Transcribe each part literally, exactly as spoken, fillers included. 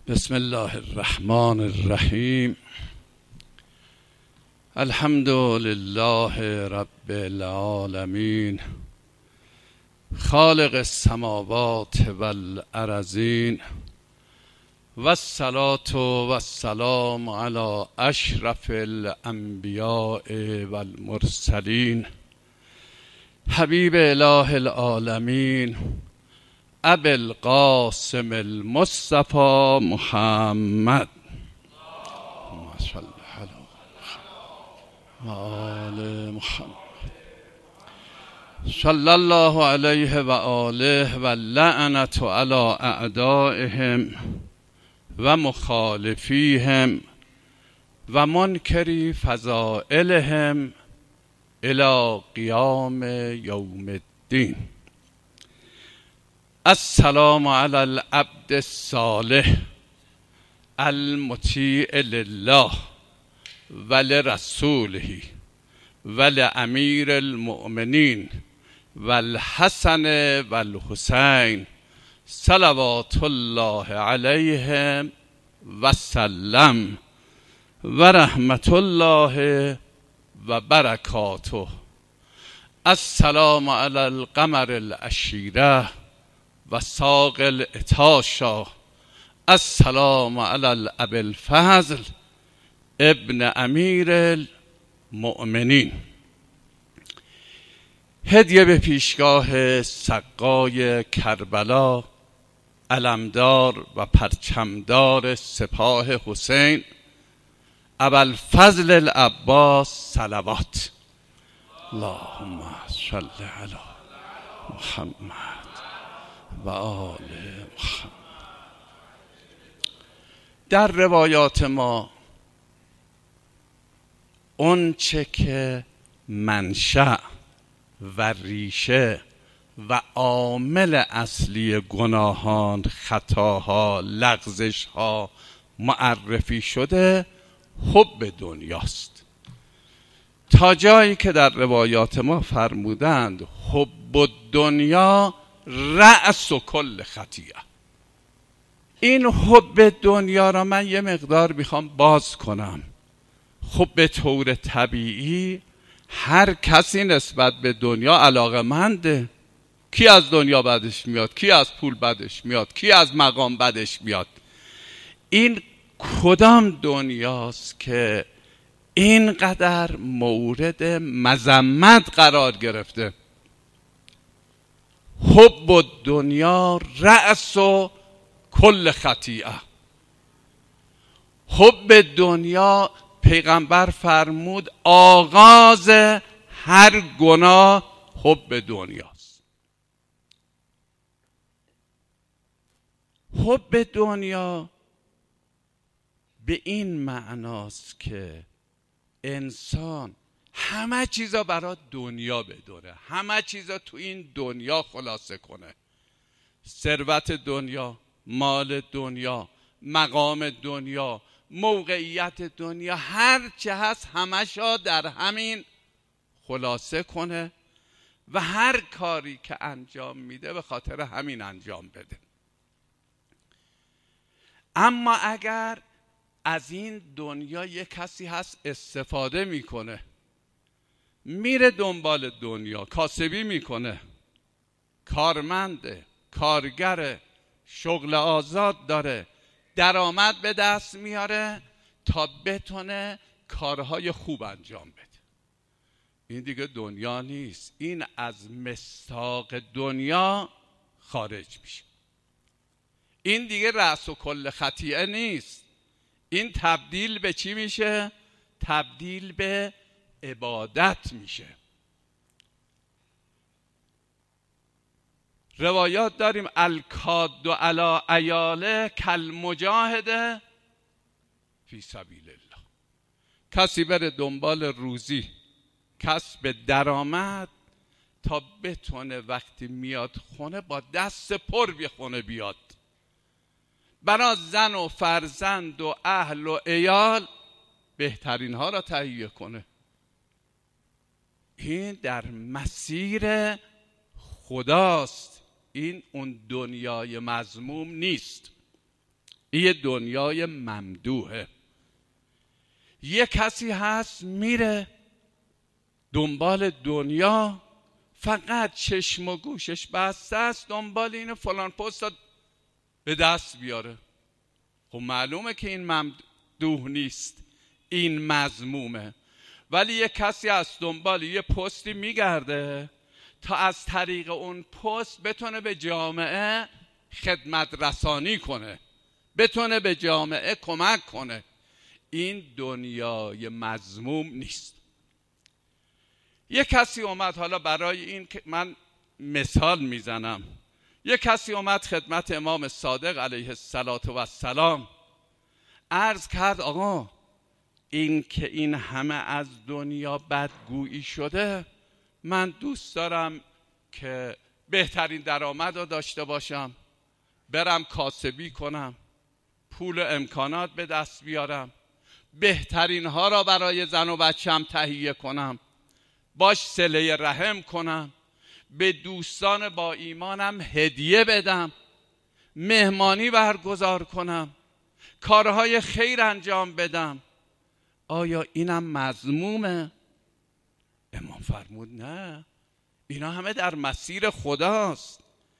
بسم الله الرحمن الرحیم. الحمد لله رب العالمین، خالق السماوات والارضین، و الصلاة و السلام علی اشرف الانبیاء والمرسلین، حبیب اله العالمین ابی القاسم المصطفى محمد صلی آل محمد صلی الله علیه و آله و لعنت علی اعدائهم و مخالفیهم و منکری فضائلهم الی قیام یوم الدین. السلام علی العبد الصالح المطیع لله و لرسوله و لامیر المؤمنین و الحسن و الحسین صلوات الله علیهم و سلم و رحمت الله و برکاته. السلام علی القمر العشیره و ساق العطاشا. السلام علی الاب الفضل ابن امیر المؤمنین. هدیه به پیشگاه سقای کربلا، علمدار و پرچمدار سپاه حسین ابوالفضل العباس صلوات. اللهم صل علی محمد و آل محمد. در روایات ما اون چه که منشأ و ریشه و عامل اصلی گناهان، خطاها، لغزشها معرفی شده حب دنیاست، تا جایی که در روایات ما فرمودند حب دنیا رأس و کل خطیئه. این حب دنیا را من یه مقدار میخوام باز کنم. خب به طور طبیعی هر کسی نسبت به دنیا علاقه‌منده. کی از دنیا بدش میاد؟ کی از پول بدش میاد؟ کی از مقام بدش میاد؟ این کدام دنیاست که اینقدر مورد مذمت قرار گرفته؟ حب دنیا رأس و کل خطیئه. حب دنیا پیغمبر فرمود آغاز هر گناه حب دنیاست. حب دنیا به این معناست که انسان همه چیزا برای دنیا بدونه، همه چیزا تو این دنیا خلاصه کنه. ثروت دنیا، مال دنیا، مقام دنیا، موقعیت دنیا، هر چه هست همشا در همین خلاصه کنه و هر کاری که انجام میده به خاطر همین انجام بده. اما اگر از این دنیا یک کسی هست استفاده میکنه، میره دنبال دنیا، کاسبی میکنه، کارمنده، کارگره، شغل آزاد داره، درآمد به دست میاره تا بتونه کارهای خوب انجام بده، این دیگه دنیا نیست. این از مصداق دنیا خارج میشه. این دیگه رأس و کل خطیئه نیست. این تبدیل به چی میشه؟ تبدیل به عبادت میشه. روایات داریم الکاد علی عیاله کالمجاهد فی سبیل الله. کسی بره دنبال روزی، کسب درآمد، تا بتونه وقتی میاد خونه با دست پر به خونه بیاد، برای زن و فرزند و اهل و عیال بهترین ها را تهیه کنه. این در مسیر خداست، این اون دنیای مذموم نیست. این دنیای ممدوحه. یه کسی هست میره دنبال دنیا، فقط چشم و گوشش بسته است دنبال اینو فلان پست به دست بیاره. خب معلومه که این ممدوح نیست، این مذمومه. ولی یه کسی از دنبال یه پستی میگرده تا از طریق اون پست بتونه به جامعه خدمت رسانی کنه، بتونه به جامعه کمک کنه. این دنیای مذموم نیست. یه کسی اومد، حالا برای این که من مثال میزنم، یه کسی اومد خدمت امام صادق علیه السلام عرض کرد آقا این که این همه از دنیا بدگویی شده، من دوست دارم که بهترین درآمد رو داشته باشم، برم کاسبی کنم، پول و امکانات به دست بیارم، بهترین ها را برای زن و بچم تهیه کنم، باش صله رحم کنم، به دوستان با ایمانم هدیه بدم، مهمانی برگزار کنم، کارهای خیر انجام بدم. آیا اینم مذمومه؟ امام فرمود نه، اینا همه در مسیر خداست.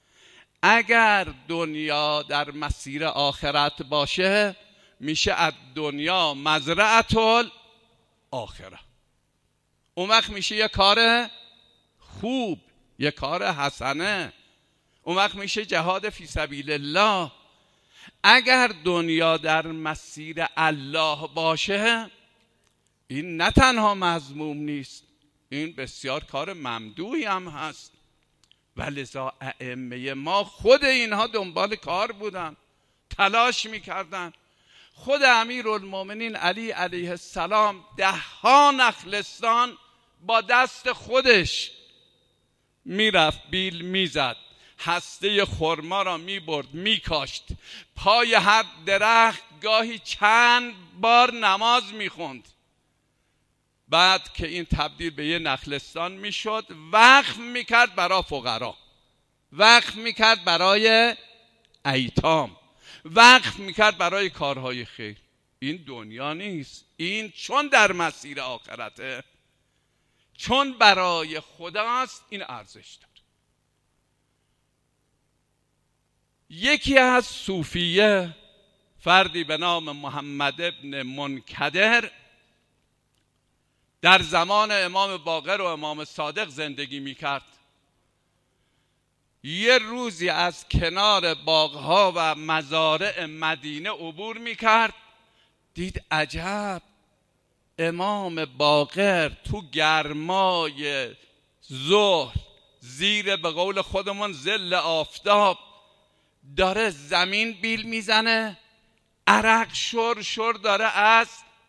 اگر دنیا در مسیر آخرت باشه میشه از دنیا مزرعة الآخرة. اون وقت میشه یه کار خوب، یه کار حسنه، اون وقت میشه جهاد فی سبیل الله. اگر دنیا در مسیر الله باشه این نه تنها مذموم نیست، این بسیار کار ممدوحی هم هست. ولذا ائمه ما خود اینها دنبال کار بودن، تلاش میکردن. خود امیرالمومنین علی علیه السلام ده ها نخلستان با دست خودش میرفت بیل میزد، هسته خرما را میبرد میکاشت، پای هر درخت گاهی چند بار نماز میخوند. بعد که این تبدیل به یه نخلستان میشد وقف میکرد برای فقرا، وقف میکرد برای ایتام، وقف میکرد برای کارهای خیر. این دنیا نیست، این چون در مسیر آخرته، چون برای خداست، این ارزش داره. یکی از صوفیه، فردی به نام محمد ابن منکدر، در زمان امام باقر و امام صادق زندگی میکرد. یه روزی از کنار باغها و مزارع مدینه عبور میکرد، دید عجب، امام باقر تو گرمای ظهر زیر به قول خودمون ظل آفتاب داره زمین بیل میزنه، عرق شر شر داره از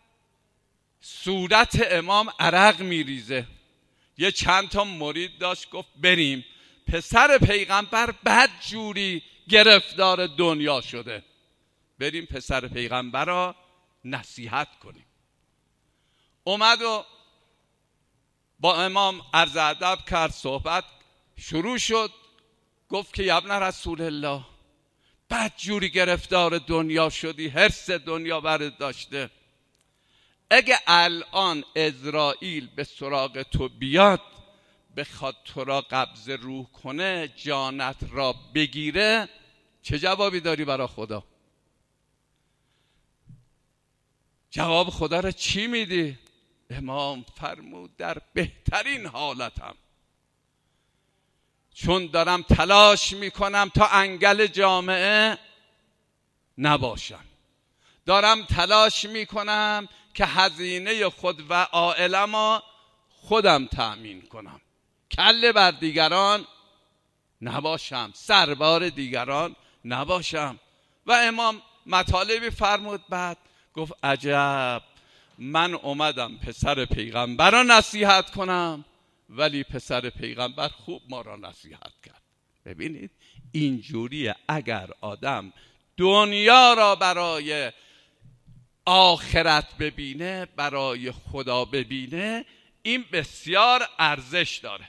صورت امام عرق میریزه. یه چند تا مرید داشت، گفت بریم، پسر پیغمبر بد جوری گرفتار دنیا شده، بریم پسر پیغمبر را نصیحت کنیم. اومد و با امام عرض ادب کرد، صحبت شروع شد. گفت که ابن رسول الله، بد جوری گرفتار دنیا شدی، حرص دنیا برت داشته. اگه الان عزرائیل به سراغ تو بیاد بخواد تو را قبض روح کنه، جانت را بگیره، چه جوابی داری برای خدا؟ جواب خدا را چی میدی؟ امام فرمود در بهترین حالتم، چون دارم تلاش میکنم تا انگل جامعه نباشم، دارم تلاش میکنم که هزینه خود و عائله‌ما خودم تأمین کنم، کله بر دیگران نباشم، سربار دیگران نباشم. و امام مطالبی فرمود. بعد گفت عجب، من اومدم پسر پیغمبر را نصیحت کنم، ولی پسر پیغمبر خوب ما را نصیحت کرد. ببینید اینجوریه، اگر آدم دنیا را برای آخرت ببینه، برای خدا ببینه، این بسیار ارزش داره.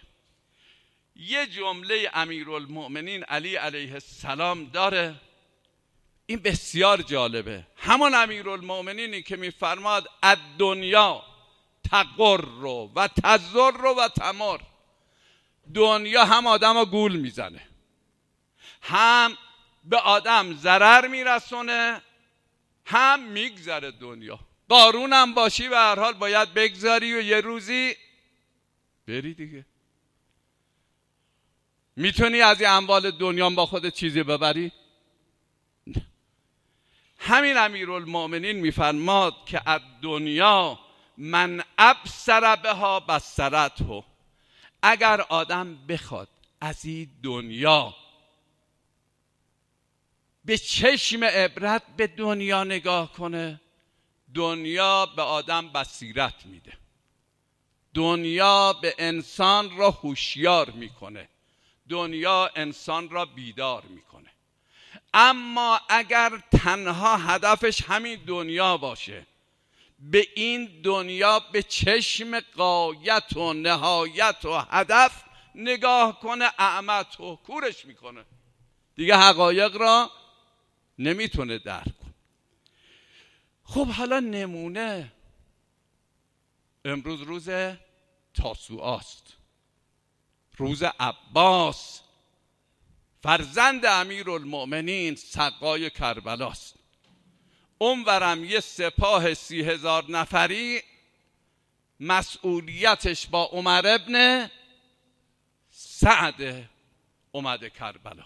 یه جمله امیرالمؤمنین علی علیه السلام داره، این بسیار جالبه. همون امیرالمؤمنینی که میفرماد الدنیا تقر و تضر و تمر، دنیا هم آدم گول میزنه، هم به آدم ضرر میرسونه، هم میگذره دنیا. قارون هم باشی به هر حال باید بگذاری و یه روزی بری دیگه. میتونی از این اموال دنیا با خودت چیزی ببری؟ نه. همین امیرالمؤمنین میفرماد که الدنیا من ابصر بها بصرته، اگر آدم بخواد از این دنیا به چشم عبرت به دنیا نگاه کنه، دنیا به آدم بصیرت میده، دنیا به انسان را هوشیار میکنه، دنیا انسان را بیدار میکنه. اما اگر تنها هدفش همین دنیا باشه، به این دنیا به چشم غایت و نهایت و هدف نگاه کنه، اعمت و کورش میکنه دیگه، حقایق را نمیتونه درک کنه. خب حالا نمونه، امروز روز تاسوعاست، روز عباس فرزند امیرالمؤمنین سقای کربلاست. اونورم یه سپاه سی هزار نفری مسئولیتش با عمر ابن سعد اومده کربلا.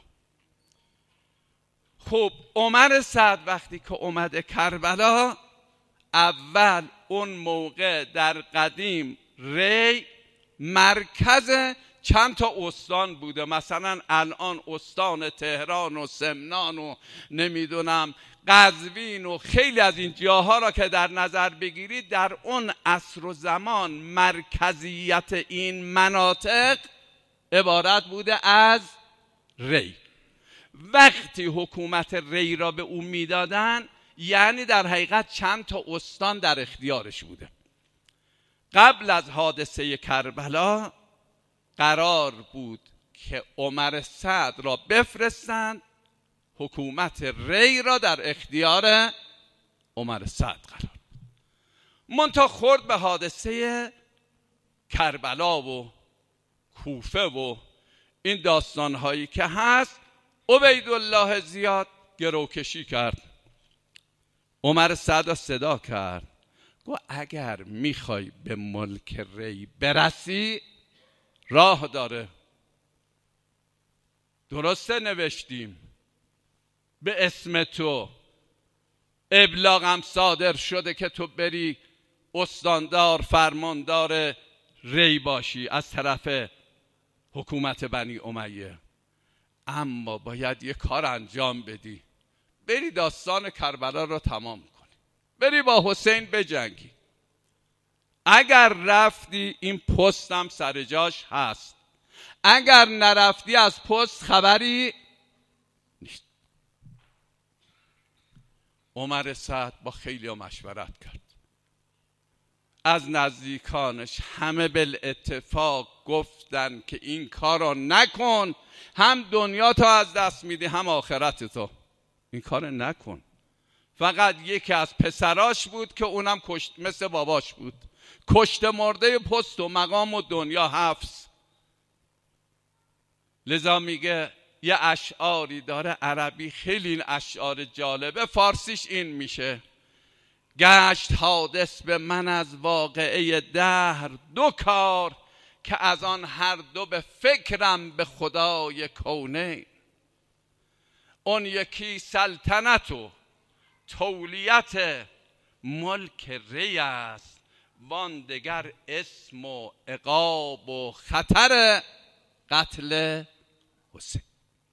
خب عمر سعد وقتی که اومده کربلا، اول اون موقع در قدیم ری مرکز چند تا استان بوده، مثلا الان استان تهران و سمنان و نمیدونم قزوین و خیلی از این جاها را که در نظر بگیرید، در اون عصر و زمان مرکزیت این مناطق عبارت بوده از ری. وقتی حکومت ری را به او میدادن، یعنی در حقیقت چند تا استان در اختیارش بوده. قبل از حادثه کربلا قرار بود که عمر سعد را بفرستند، حکومت ری را در اختیار عمر سعد قرار بود. منتها خورد به حادثه کربلا و کوفه و این داستانهایی که هست، عبیدالله زیاد گروکشی کرد، عمر سعد را صدا کرد، گفت اگر میخوای به ملک ری برسی راه داره. درسته نوشتیم به اسم تو ابلاغم صادر شده که تو بری استاندار فرماندار ری باشی از طرف حکومت بنی امیه، اما باید یه کار انجام بدی، بری داستان کربلا رو تمام کنی، بری با حسین بجنگی. اگر رفتی این پستم سر جاش هست، اگر نرفتی از پست خبری نیست. عمر سعد با خیلی مشورت کرد، از نزدیکانش همه بالاتفاق گفتن که این کار رو نکن، هم دنیا تو از دست میدی هم آخرت تو، این کار نکن. فقط یکی از پسراش بود که اونم کشت، مثل باباش بود، کشت مرده پست و مقام و دنیا حفظ. لذا میگه یه اشعاری داره عربی، خیلی این اشعار جالبه، فارسیش این میشه: گشت حادث به من از واقعه دهر دو کار، که از آن هر دو به فکرم به خدای کونه. اون یکی سلطنت و تولیت ملک ری است، وان دگر اسم و عقاب و خطر قتل حسین.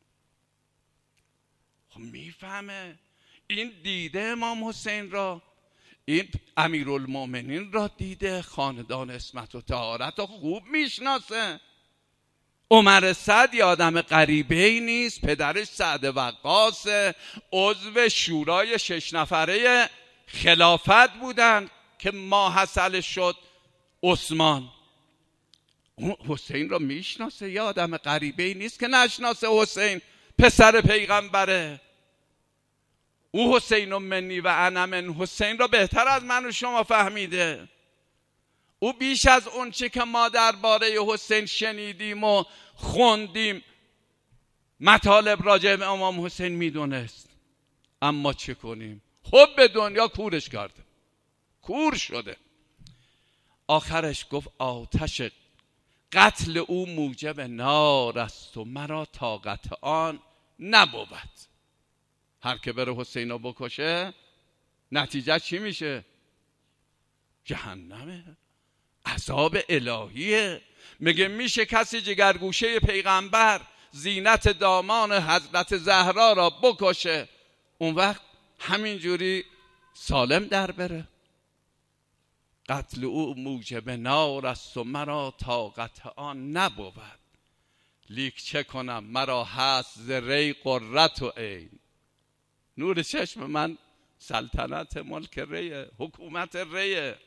خب میفهمه این دیده امام حسین را، این امیرالمؤمنین را دیده، خاندان عصمت و طهارت را خوب میشناسه. عمر سعد یه آدم غریبه‌ای نیست، پدرش سعد وقاص عضو شورای شش نفره خلافت بودن که ماحصل شد عثمان. حسین را میشناسه، یه آدم غریبه‌ای نیست که نشناسه حسین پسر پیغمبره. او حسین و منی و انا من حسین را بهتر از من و شما فهمیده. او بیش از اون چه که ما درباره حسین شنیدیم و خوندیم مطالب راجع به امام حسین میدونست. اما چه کنیم؟ خب به دنیا کورش کرده، کور شده. آخرش گفت آتش قتل او موجب نار است و مرا طاقت آن نبود. هر که بره حسین رو بکشه نتیجه چی میشه؟ جهنمه، عذاب الهیه. میگه میشه کسی جگرگوشه پیغمبر زینت دامان حضرت زهرا را بکشه اون وقت همینجوری سالم در بره؟ قتل او موجب نار است و مرا طاقت آن نبود. لیک چه کنم مرا هست ز ری قرت و عین. نور چشم من سلطنت ملک ریه، حکومت ریه.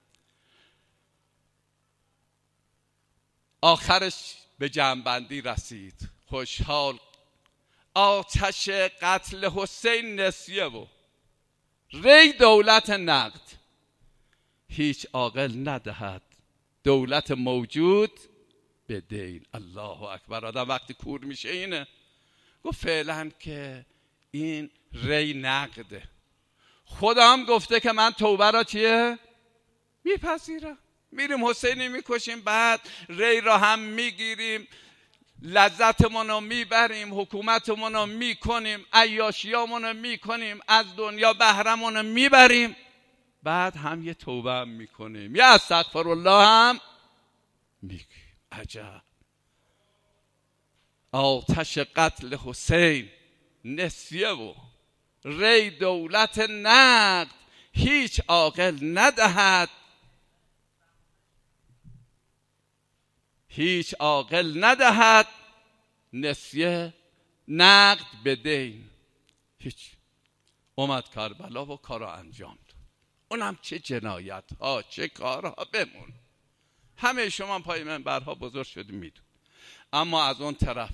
آخرش به جمع‌بندی رسید. خوشحال آتش قتل حسین نسیه و ری دولت نقد. هیچ عاقل ندهد دولت موجود به دین. الله اکبر. آدم وقتی کور میشه اینه. گفت فعلا که این ری نقده. خدا هم گفته که من توبه را چیه؟ میپذیرم. میریم حسینی میکشیم، بعد ری را هم میگیریم، لذتمون رو میبریم، حکومتمون رو میکنیم، عیاشیامون رو میکنیم، از دنیا بهرمون رو میبریم، بعد هم یه توبه هم میکنیم، یه استغفرالله هم میگیم. عجب. آتش قتل حسین نسیه و ری دولت نقد. هیچ عاقل ندهد هیچ عاقل ندهد نسیه نقد به دین. هیچ. اومد کربلا و کارا انجام داد. اونم چه جنایت ها، چه کارها بمون. همه شما پای منبرها بزرگ شدیم میدون. اما از اون طرف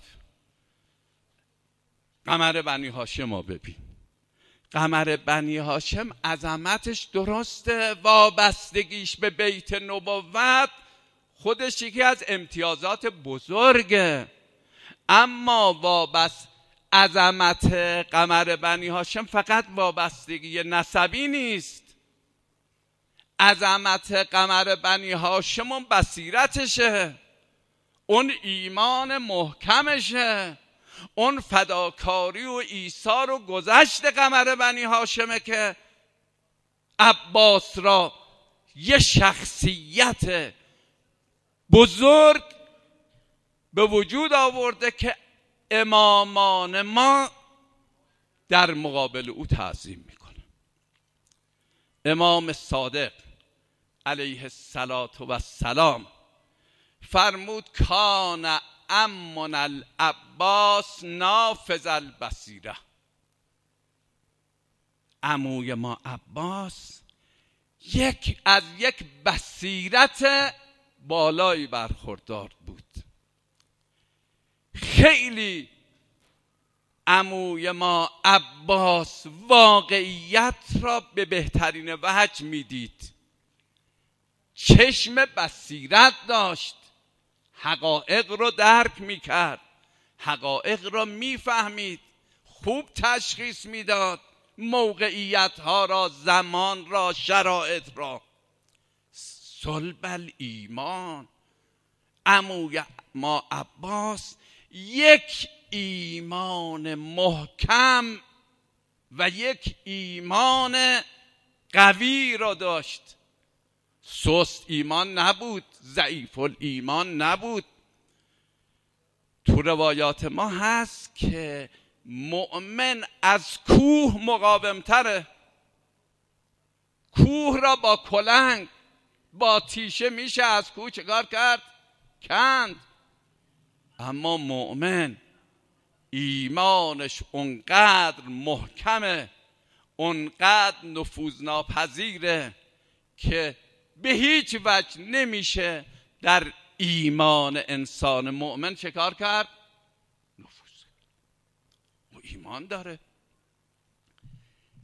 قمر بنی هاشم رو ببین. قمر بنی هاشم عظمتش درسته، وابستگیش به بیت نبوت خودش یکی از امتیازات بزرگه، اما وابست عظمت قمر بنی هاشم فقط وابستگی نسبی نیست. عظمت قمر بنی هاشم اون بصیرتشه، اون ایمان محکمشه، اون فداکاری و ایثار و گذشت قمر بنی هاشمه که عباس را یه شخصیت بزرگ به وجود آورده که امامان ما در مقابل او تعظیم میکنه. امام صادق علیه السلام فرمود کان امون العباس نافذ البصیره. عموی ما عباس یک از یک بصیرت بالایی برخوردار بود. خیلی عموی ما عباس واقعیت را به بهترین وجه میدید، چشم بصیرت داشت، حقایق رو درک میکرد، حقایق را میفهمید، خوب تشخیص میداد، موقعیت ها را، زمان را، شرایط را. صلب الایمان. عموی ما عباس یک ایمان محکم و یک ایمان قوی را داشت. سست ایمان نبود، ضعیف الایمان نبود. تو روایات ما هست که مؤمن از کوه مقاومتره. کوه را با کلنگ، با تیشه میشه از کوه چکار کرد؟ کند. اما مؤمن ایمانش اونقدر محکمه، اونقدر نفوذناپذیره که به هیچ وجه نمیشه در ایمان انسان مؤمن چکار کرد؟ نفوذ. او ایمان داره.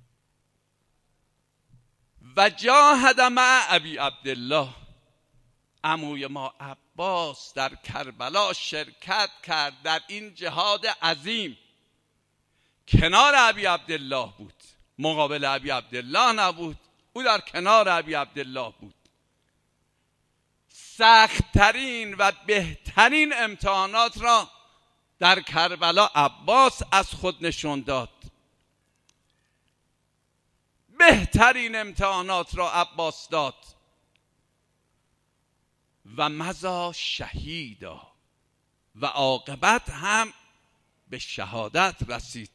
و جاهد مع ابی عبدالله، عموی ما عباس در کربلا شرکت کرد در این جهاد عظیم. کنار ابی عبدالله بود، مقابل ابی عبدالله نبود، او در کنار ابی عبدالله بود. سخت‌ترین و بهترین امتحانات را در کربلا عباس از خود نشون داد. بهترین امتحانات را عباس داد و مضی شهیدا، و عاقبت هم به شهادت رسید.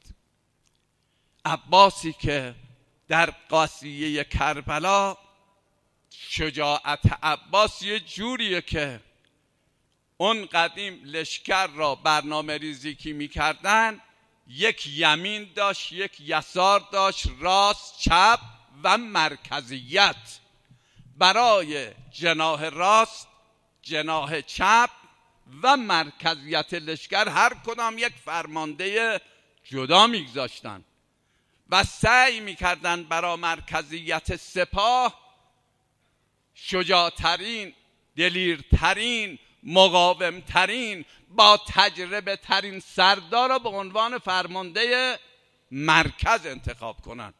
عباسی که در قاصیه کربلا، شجاعت عباس یه جوریه که اون قدیم لشکر را برنامه ریزی که میکردن، یک یمین داشت، یک یسار داشت، راست چپ و مرکزیت. برای جناح راست، جناح چپ و مرکزیت لشکر هر کدام یک فرمانده جدا میگذاشتن و سعی میکردن برای مرکزیت سپاه شجاعترین، دلیرترین، مقاومترین، با تجربه ترین سردار را به عنوان فرمانده مرکز انتخاب کنند.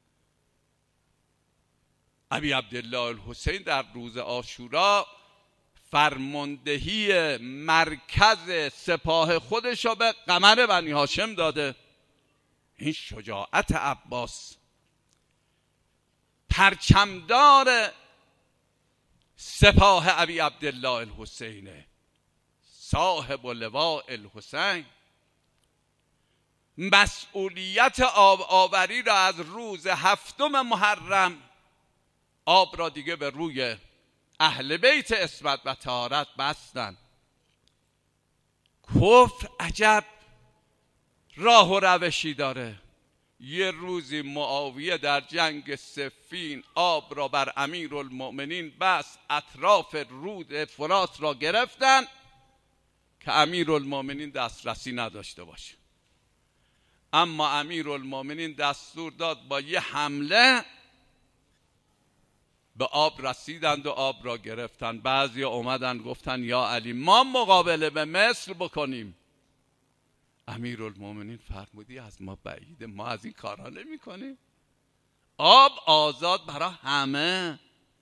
ابی عبدالله الحسین در روز عاشورا فرماندهی مرکز سپاه خودش را به قمر بنی هاشم داده. این شجاعت عباس. پرچمدار سپاه ابی عبدالله الحسین، صاحب لواء الحسین، مسئولیت آب آوری را از روز هفتم محرم، آب را دیگه به روی اهل بیت عصمت و طهارت بستن. کفر عجب راه و روشی داره. یه روزی معاویه در جنگ صفین آب را بر امیرالمؤمنین بس، اطراف رود فرات را گرفتن که امیرالمؤمنین دسترسی نداشته باشه. اما امیرالمؤمنین دستور داد با یه حمله به آب رسیدند و آب را گرفتن. بعضی اومدن گفتن یا علی ما مقابله به مصر بکنیم. امیرالمؤمنین فرمودی از ما بعیده، ما از این کارا نمی کنیم. آب آزاد برای همه،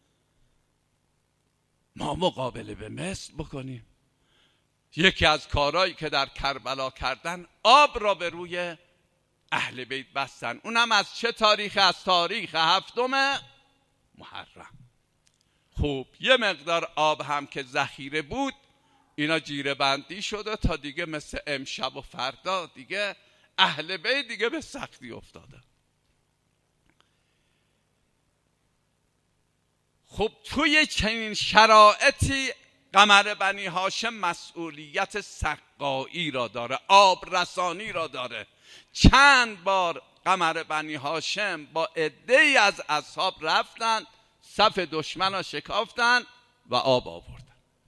ما مقابله به مصر بکنیم. یکی از کارهایی که در کربلا کردن، آب را به روی اهل بیت بستن. اونم از چه تاریخ؟ از تاریخ هفتم محرم. خوب یه مقدار آب هم که ذخیره بود، اینا جیره بندی شده تا دیگه مثل امشب و فردا دیگه اهل بیت دیگه به سختی افتاده. خب توی چنین شرایطی قمر بنی هاشم مسئولیت سقایی را داره، آب رسانی را داره. چند بار قمر بنی هاشم با عده‌ای از اصحاب رفتن، صف دشمن را شکافتن و آب آوردن.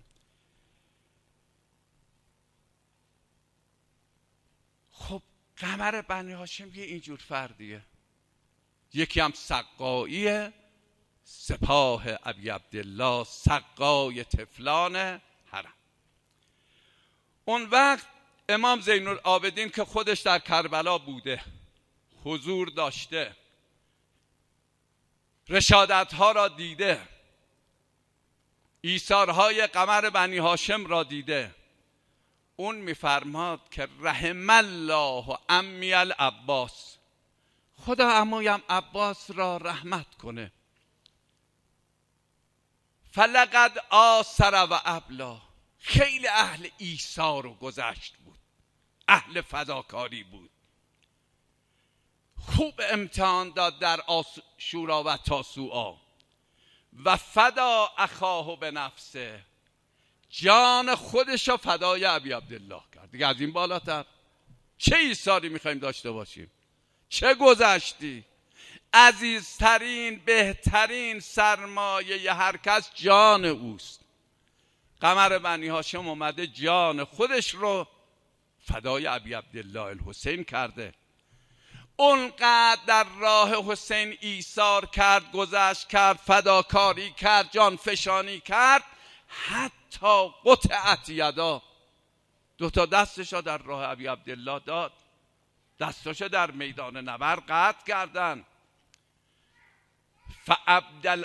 خب قمر بنی هاشم یه اینجور فردیه، یکی هم سقاییه، سپاه ابی عبدالله، سقای طفلان حرم. اون وقت امام زین العابدین که خودش در کربلا بوده، حضور داشته، رشادت ها را دیده، ایثارهای قمر بنی هاشم را دیده، اون میفرماد که رحم الله عمی العباس، خدا عمویم عباس را رحمت کنه. فلقد آثر و ابلا، خیلی اهل ایثار و گذشت بود، اهل فداکاری بود، خوب امتحان داد در عاشورا و تاسوعا. و فدا اخاه به نفسه، جان خودش را فدای ابی عبدالله کرد. دیگه از این بالاتر چه ایثاری میخوایم داشته باشیم؟ چه گذشتی؟ عزیزترین، بهترین سرمایه هر کس جان اوست. قمر بنی هاشم اومده جان خودش رو فدای ابی عبدالله الحسین کرده. اونقدر در راه حسین ایثار کرد، گذشت کرد، فداکاری کرد، جان فشانی کرد، حتی قطعت یدا، دو تا دستشو در راه ابی عبدالله داد، دستشو در میدان نبرد قطع کردن. فابدل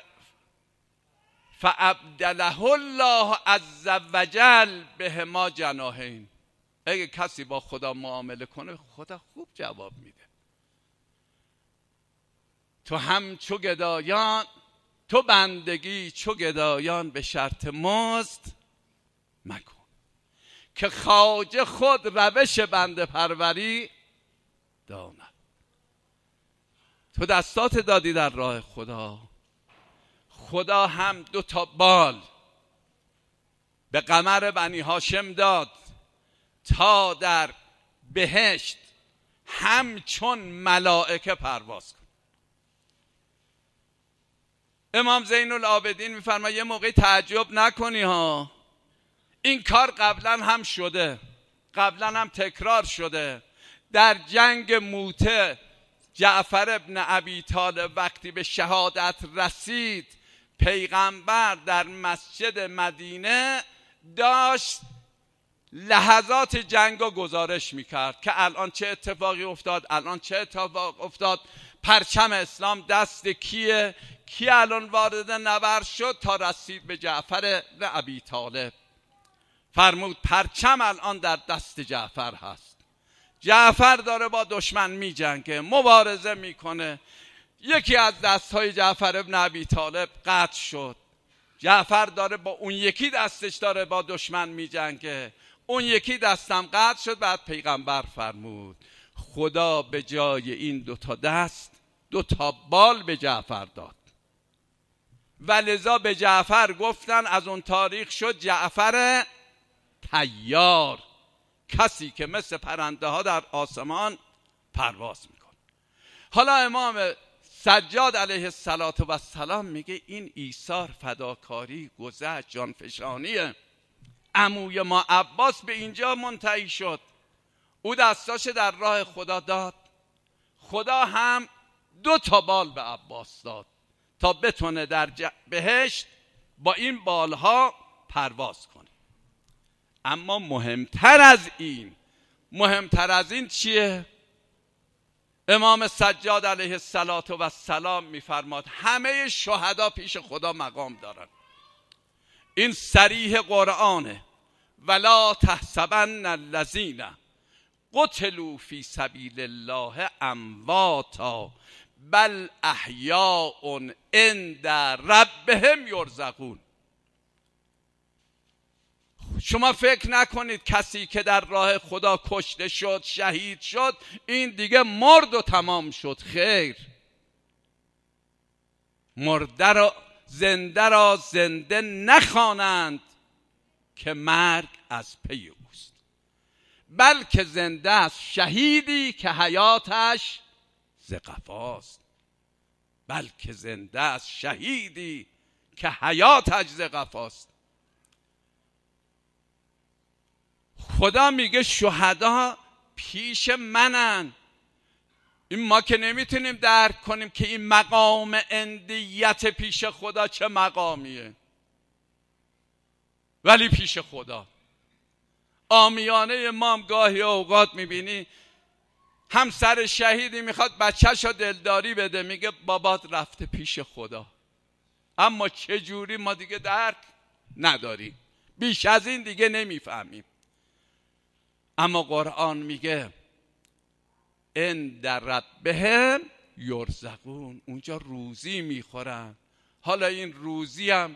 فابدله الله عز وجل بهما جناحین. اگه کسی با خدا معامله کنه خدا خوب جواب میده. تو هم چو گدایان، تو بندگی چو گدایان به شرط مزد مکن، که خواجه خود روش بنده پروری داند. تو دستات دادی در راه خدا، خدا هم دو تا بال به قمر بنی هاشم داد تا در بهشت همچون ملائکه پرواز کن. امام زین العابدین میفرماید یه موقعی تعجب نکنی ها، این کار قبلا هم شده، قبلا هم تکرار شده. در جنگ موته جعفر ابن ابی طالب وقتی به شهادت رسید، پیغمبر در مسجد مدینه داشت لحظات جنگ رو گزارش میکرد که الان چه اتفاقی افتاد، الان چه اتفاق افتاد، پرچم اسلام دست کیه، کی الان وارد نبرد شد تا رسید به جعفر ابن ابی طالب. فرمود پرچم الان در دست جعفر هست. جعفر داره با دشمن می جنگه، مبارزه میکنه. یکی از دستهای جعفر ابن ابی طالب قطع شد. جعفر داره با اون یکی دستش داره با دشمن می جنگه، اون یکی دستم قطع شد. بعد پیغمبر فرمود خدا به جای این دو تا دست دو تا بال به جعفر داد و لذا به جعفر گفتن از اون تاریخ شد جعفر طیار، کسی که مثل پرنده ها در آسمان پرواز میکنه. حالا امام سجاد علیه السلام میگه این ایثار، فداکاری، گذشت، جانفشانیه. عموی ما عباس به اینجا منتهی شد. او دستاش در راه خدا داد، خدا هم دو تا بال به عباس داد تا بتونه در بهشت با این بالها پرواز کنه. اما مهمتر از این، مهمتر از این چیه؟ امام سجاد علیه السلام میفرماد همه شهدا پیش خدا مقام دارن. این صریح قرآنه، ولا تحسبن الذین قتلوا فی سبیل الله امواتا بل احیاء عند ربهم یرزقون. شما فکر نکنید کسی که در راه خدا کشته شد، شهید شد، این دیگه مرد و تمام شد. خیر، مرده را زنده را زنده نخوانند که مرگ از پی اوست، بلکه زنده است شهیدی که حیاتش ز قفاست. بلکه زنده است شهیدی که حیاتش ز قفاست. خدا میگه شهدا پیش منن. این ما که نمیتونیم درک کنیم که این مقام اندیت پیش خدا چه مقامیه، ولی پیش خدا. عامیانه ما هم گاهی اوقات میبینی همسر شهیدی میخواد بچه‌شو دلداری بده، میگه بابات رفته پیش خدا. اما چه جوری ما دیگه درک نداریم، بیش از این دیگه نمیفهمیم. اما قرآن میگه عند ربهم یرزقون، اونجا روزی میخورن. حالا این روزی هم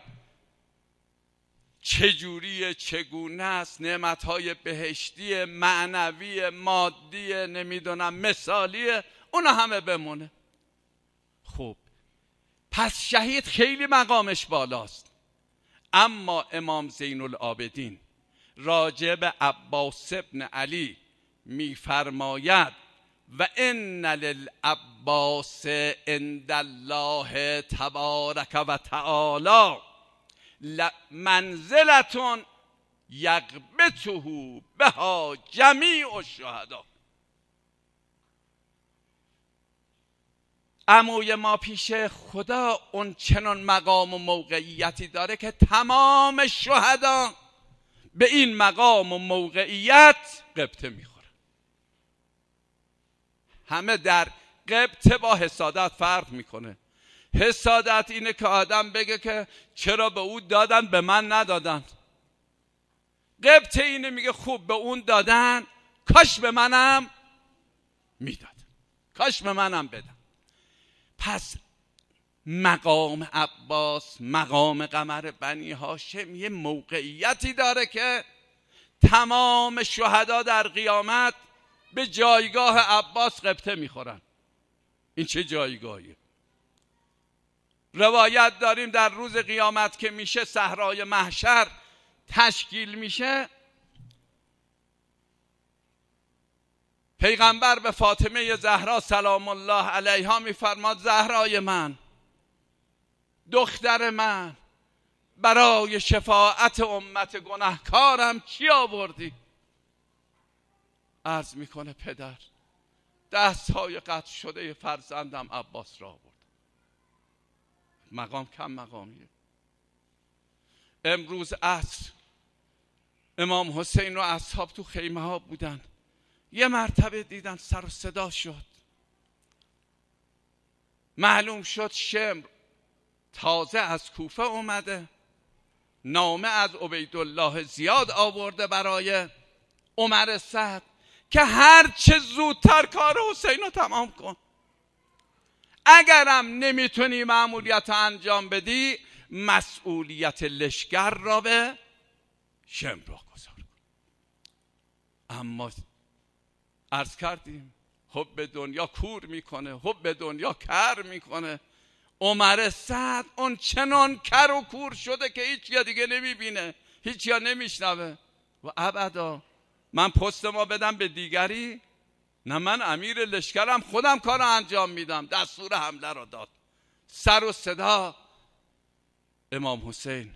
چجوریه، چگونه است، نعمتهای بهشتی، معنوی، مادی، نمیدونم مثالیه، اونا همه بمونه. خب پس شهید خیلی مقامش بالاست. اما امام زین العابدین راجع به عباس ابن علی میفرماید و ان للعباس عند الله تبارک و تعالی منزلتون یغبطه بها جمیع الشهدا. عموی ما پیش خدا اون چنان مقام و موقعیتی داره که تمام شهدا به این مقام و موقعیت غبطه میخورن. همه در غبطه با حسادت فرق میکنه. حسادت اینه که آدم بگه که چرا به اون دادن به من ندادن. غبطه اینه میگه خوب به اون دادن، کاش به منم میدادن، کاش به منم بدن. پس مقام عباس، مقام قمر بنی هاشم یه موقعیتی داره که تمام شهدا در قیامت به جایگاه عباس غبطه میخورن. این چه جایگاهیه؟ روایت داریم در روز قیامت که میشه صحرای محشر تشکیل میشه، پیغمبر به فاطمه زهرا سلام الله علیها میفرماد زهرای من، دختر من، برای شفاعت امت گناهکارم چی آوردی؟ عرض میکنه پدر، دستهای قطع شده فرزندم عباس را آورد. مقام کم مقامیه. امروز عصر امام حسین و اصحاب تو خیمه ها بودن، یه مرتبه دیدن سر و صدا شد، معلوم شد شمر تازه از کوفه اومده، نامه از عبیدالله زیاد آورده برای عمر سعد که هر چه زودتر کار حسین رو تمام کن، اگرم نمیتونی مأموریت انجام بدی مسئولیت لشکر را به شمر گذار کن. اما عرض کردیم حب دنیا کور میکنه، حب دنیا کر میکنه. عمر سعد اون چنان کر و کور شده که هیچ یا دیگه نمیبینه، هیچ یا نمیشنوه. و ابدا من پست ما بدم به دیگری؟ نه، من امیر لشکرم، خودم کار انجام میدم. دستور حمله را داد. سر و صدا امام حسین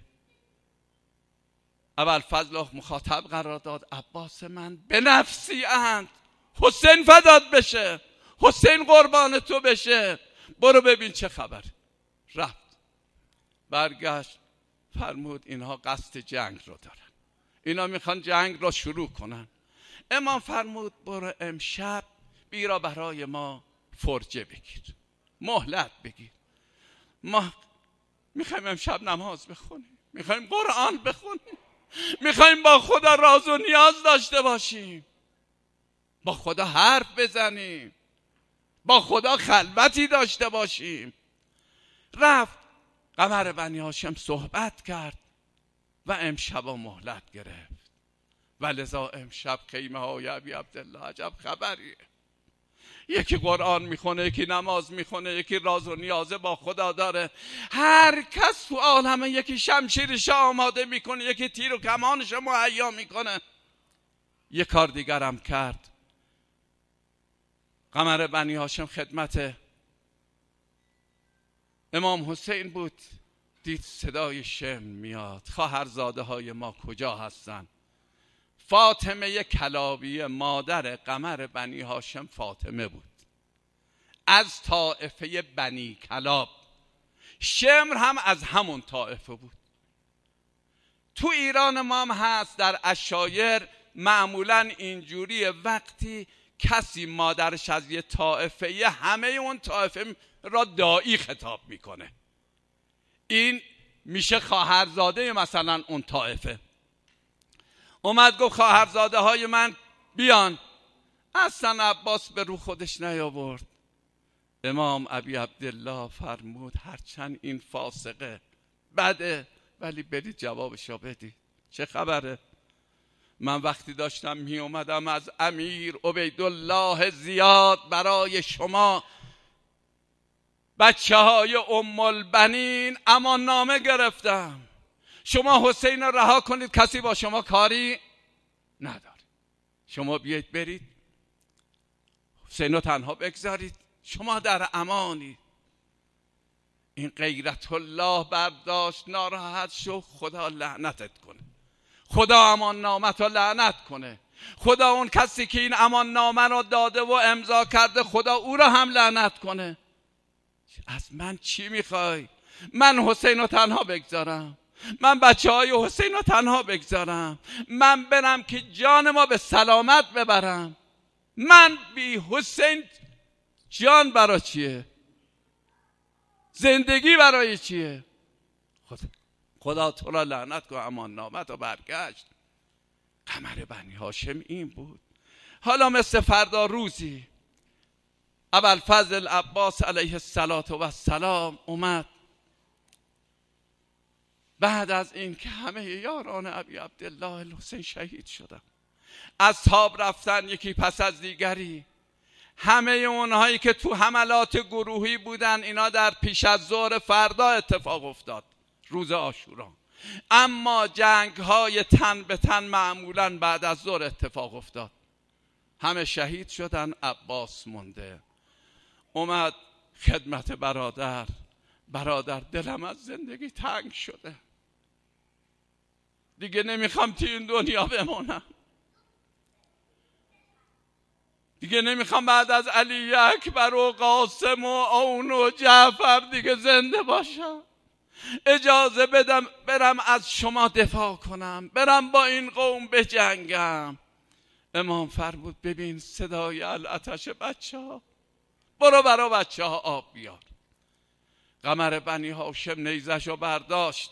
ابوالفضل مخاطب قرار داد، عباس من به نفسی اند، حسین فدات بشه، حسین قربان تو بشه، برو ببین چه خبر. رفت برگشت فرمود اینها قصد جنگ رو دارن، اینا میخوان جنگ را شروع کنن. امام فرمود برو امشب بیرا برای ما فرجه بگیر، مهلت بگیر، ما میخوایم امشب نماز بخونیم، میخوایم قرآن بخونیم، میخوایم با خدا راز و نیاز داشته باشیم، با خدا حرف بزنیم، با خدا خلوتی داشته باشیم. رفت قمر بنی هاشم صحبت کرد و امشب مهلت گرفت. و لذا امشب خیمه های ابی عبدالله عجب خبریه. یکی قرآن میخونه، یکی نماز میخونه، یکی راز و نیازه با خدا داره. هر کس تو عالمه یکی شمشیرش آماده میکنه، یکی تیر و کمانش مهیا میکنه. یک کار دیگرم کرد. قمر بنی هاشم خدمت امام حسین بود، دید صدای شمر میاد، خواهرزاده های ما کجا هستن؟ فاطمه کلابی مادر قمر بنی هاشم فاطمه بود، از طائفه بنی کلاب. شمر هم از همون طائفه بود. تو ایران ما هم هست در عشایر معمولا اینجوریه، وقتی کسی مادرش از یه طائفه همه اون طائفه را دایی خطاب میکنه، این میشه خواهرزاده مثلا اون طائفه. اومد گفت خواهرزاده های من بیان. اصلا عباس به رو خودش نیاورد. امام ابی عبدالله فرمود هرچند این فاسقه بده ولی برید جوابشو بدید. چه خبره؟ من وقتی داشتم می اومدم از امیر عبیدالله زیاد برای شما بچه های ام البنین امان نامه گرفتم، شما حسین رو رها کنید، کسی با شما کاری نداره، شما بیایید برید حسین رو تنها بگذارید، شما در امانی. این غیرت الله برداشت، ناراحت شو، خدا لعنتت کنه، خدا امان نامت رو لعنت کنه، خدا اون کسی که این امان نامه رو داده و امضا کرده خدا او را هم لعنت کنه. از من چی میخوای؟ من حسین رو تنها بگذارم؟ من بچه های حسین رو تنها بگذارم؟ من برم که جان ما به سلامت ببرم؟ من بی حسین جان برای چیه؟ زندگی برای چیه؟ خدا, خدا تو را لعنت کن. امان نامت و برگشت. قمر بنی هاشم این بود. حالا مثل فردا روزی ابوالفضل عباس علیه السلام اومد بعد از این که همه یاران ابی عبدالله الحسین شهید شدن، اصحاب رفتن یکی پس از دیگری. همه اونهایی که تو حملات گروهی بودن اینا در پیش از ظهر فردا اتفاق افتاد، روز عاشورا. اما جنگ های تن به تن معمولا بعد از ظهر اتفاق افتاد. همه شهید شدن، عباس مونده. اومد خدمت برادر. برادر دلم از زندگی تنگ شده، دیگه نمیخوام تو این دنیا بمونم، دیگه نمیخوام بعد از علی اکبر و قاسم و عون و جعفر دیگه زنده باشم. اجازه بدم برم از شما دفاع کنم، برم با این قوم بجنگم. امام فرمود ببین صدای العطش بچه ها، برو برا بچه ها آب بیار. قمر بنی هاشم نیزش را برداشت،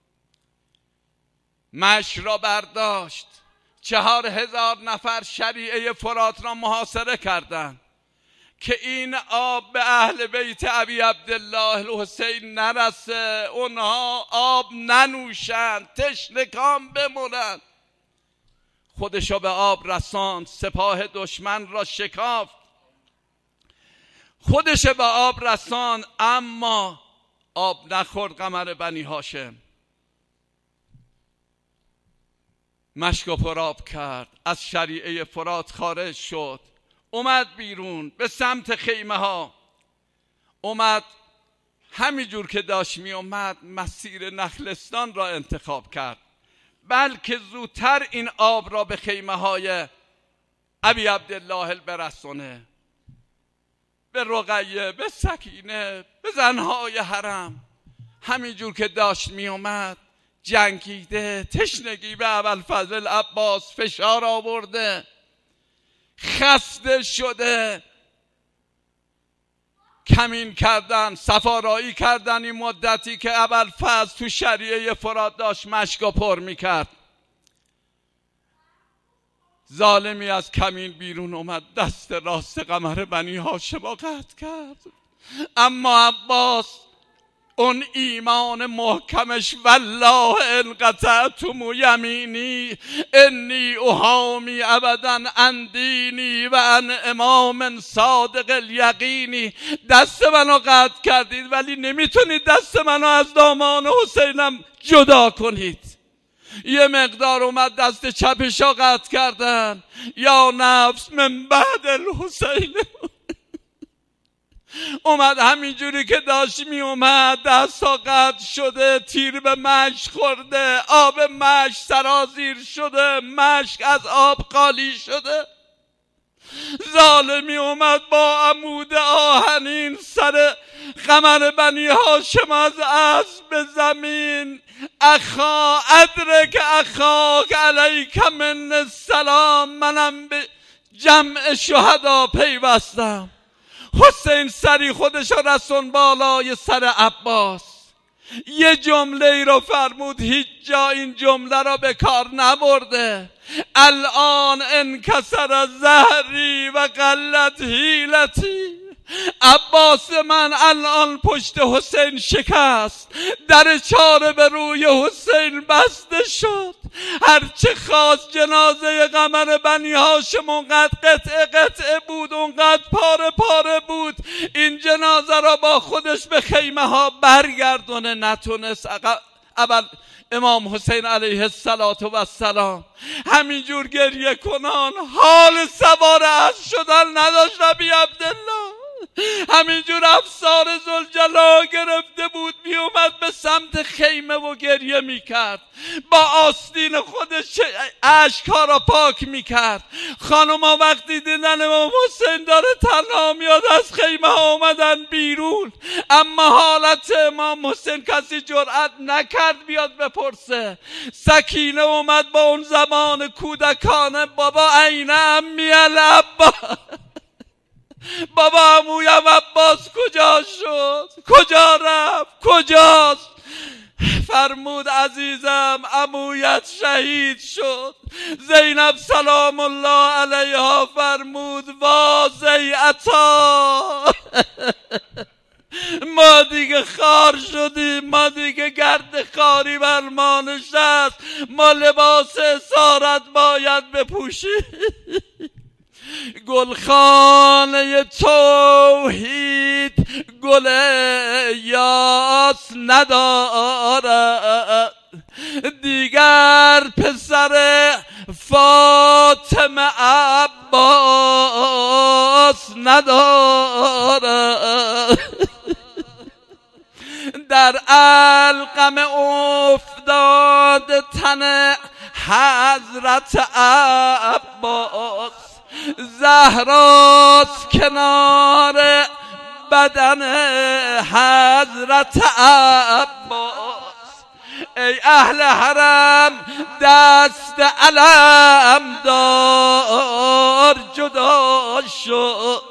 مش را برداشت. چهار هزار نفر شریعه فرات را محاصره کردند که این آب به اهل بیت ابی عبدالله الحسین نرسه، اونها آب ننوشند، تشنکام بمونند. خودشو به آب رساند، سپاه دشمن را شکافت، خودش به آب رساند، اما آب نخورد. قمر بنی هاشم مشک پرآب کرد، از شریعه فرات خارج شد، اومد بیرون به سمت خیمه ها. اومد همینجور که داشت می اومد مسیر نخلستان را انتخاب کرد، بلکه زودتر این آب را به خیمه های ابی عبدالله برسونه، به رقیه، به سکینه، به زنهای حرم. همینجور که داشت می اومد جنگیده، تشنگی به ابوالفضل عباس فشار آورده، خسته شده. کمین کردن، سفارایی کردن این مدتی که ابوالفضل تو شریعه فرات داشت مشکا پر میکرد. ظالمی از کمین بیرون اومد، دست راست قمر بنی هاشم را قطع کرد. اما عباس اون ایمان محکمش، والله ان قطعتم یمینی انی احامی ابدا عن دینی و عن امام صادق الیقینی، دست منو قطع کردید ولی نمیتونید دست منو از دامان حسینم جدا کنید. یه مقدار اومد دست چپشو قطع کردن. یا نفس من بعد الحسین. اومد همینجوری که داشت می اومد دست ها قطع شده، تیر به مشک خورده، آب مشک سرازیر شده، مشک از آب خالی شده. ظالمی اومد با عمود آهنین سر قمر بنی هاشم از اسب به زمین. اخا ادرک اخاک علیک من السلام، منم به جمع شهدا پیوستم. حسین سری خودش رسون بالای سر عباس، یه جمله ای رو فرمود، هیچ جا این جمله رو به کار نبرده. الان انکسر ظهری و قلت حیلتی. عباس من الان پشت حسین شکست، در چاره به روی حسین بسته شد. هرچه خواست جنازه قمر بنی هاشم اونقدر قطعه قطعه بود، اونقدر پاره پاره بود، این جنازه را با خودش به خیمه ها برگردونه نتونست. اول امام حسین علیه السلام همینجور گریه کنان، حال سوار اسب شدن نداشت ابی عبدالله، همینجور افسار ذوالجلال گرفته بود می اومد به سمت خیمه و گریه می کرد، با آستین خودش اشک‌ها را پاک می کرد. خانوما وقتی دیدن امام حسین داره تنها میاد از خیمه ها اومدن بیرون، اما حالت امام حسین کسی جرأت نکرد بیاد بپرسه. سکینه اومد با اون زمان کودکانه، بابا عین امی العباس، بابا عمویم عباس کجا شد؟ کجا رفت؟ کجاست؟ فرمود عزیزم عمویت شهید شد. زینب سلام الله علیها فرمود وا زیعتا، ما دیگه خار شدیم، ما دیگه گرد خاری بر ما نشست، ما لباس اسارت باید بپوشیم. گلخانه توحید گل یاس ندارد، دیگر پسر فاطمه عباس ندارد. در علقم افتاد تن حضرت عباس، زهراست کنار بدن حضرت عباس. ای اهل حرم دست علم دار، جدا شد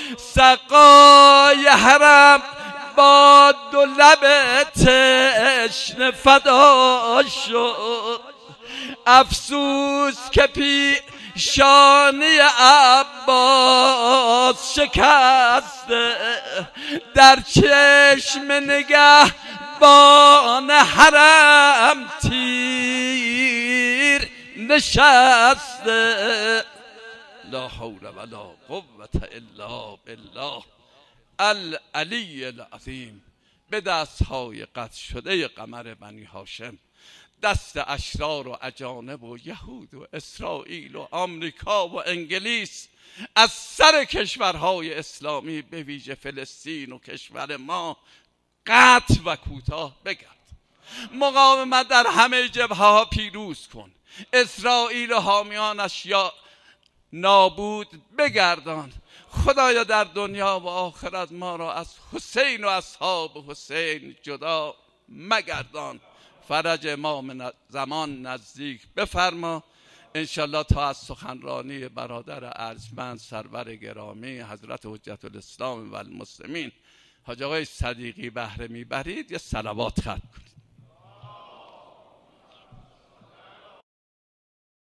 سقای حرم با دو لب تشنه فدا شد. افسوس که پیشانی عباس شکسته، در چشم نگهبان حرم تیر نشسته. لا حول ولا قوة الا بالله العلی العظیم. به دستهای قطع شده قمر بنی هاشم، دست اشرار و اجانب و یهود و اسرائیل و آمریکا و انگلیس، از سر کشورهای اسلامی به ویژه فلسطین و کشور ما قطع و کوتاه بگرد. مقاومت در همه جبهه ها پیروز کن. اسرائیل و حامیانش یا نابود بگردان. خدایا در دنیا و آخرت ما را از حسین و اصحاب حسین جدا مگردان. فرج امام زمان نزدیک بفرما. انشالله تا از سخنرانی برادر ارجمند سرور گرامی حضرت حجت الاسلام و المسلمین حاج آقای صدیقی بهره میبرید، یه صلوات ختم کنید.